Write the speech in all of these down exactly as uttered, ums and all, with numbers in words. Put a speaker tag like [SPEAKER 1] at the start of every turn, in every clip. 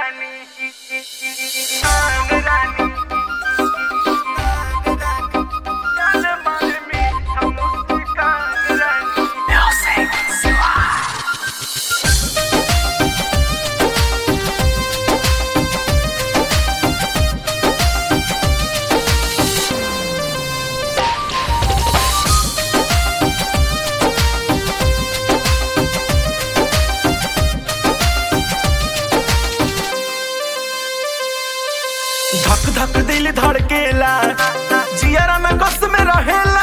[SPEAKER 1] धक धक दिल धड़केला जियरा में कस में रहेला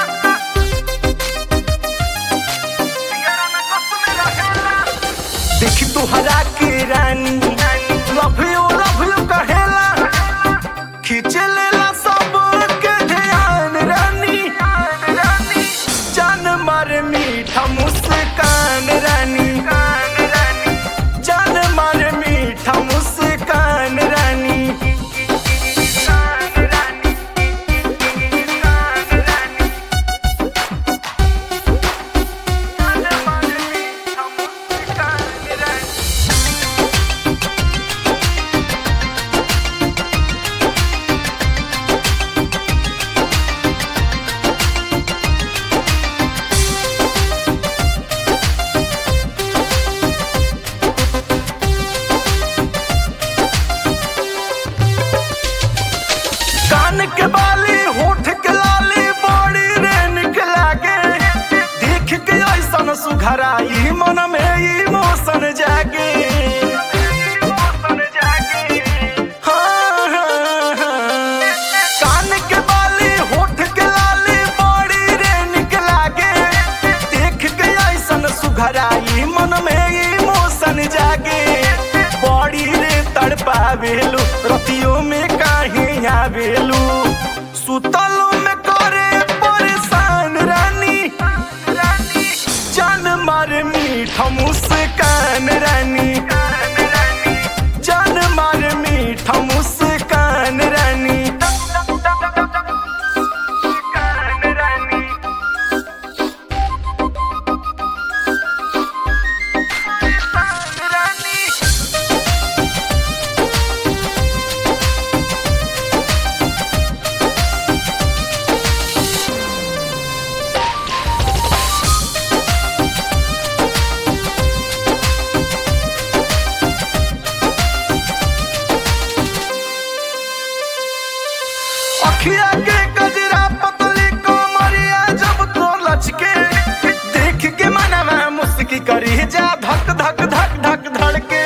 [SPEAKER 1] देखी तुहरा के रानी लव यू लव यू कहेला खींचे लेला सब के ध्यान रानी जान मारे मीठा मुस्कान रानी जान मारे मीठा मुस्कान रानी के बाली होठ के लाली बड़ी रे निकला के देख के ऐसन सुघराई मन में इमोशन जागे हाँ, हाँ, हाँ। कान के बाली होठ के लाली बड़ी रे निकला के देख के ऐसन सुघराई मन में इमोशन जागे बड़ी रे तड़पावेलू रतियों में काहे आवेलू सुतलो में करे परेशान रानी जान मारे मीठा मुस्कान रानी जान मारे मीठा मुस्कान रानी अखिया के गजरा पतली कोमरिया जब तो लचके देख के मनवा मुस्की करी जा धक धक धक धक धड़के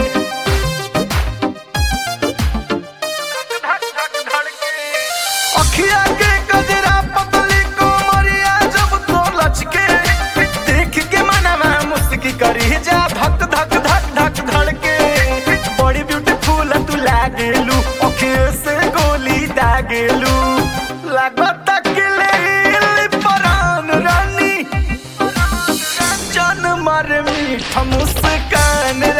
[SPEAKER 1] अखिया के गजरा पतली कोमरिया जब तो लचके देख के मनवा मुस्की करी जा धक धक धक धक धड़के बड़ी ब्यूटीफुल तू लागेलू अखियों से गोली दागेलू लागत अकेले परान रानी जान मारे मीठा मुस्कान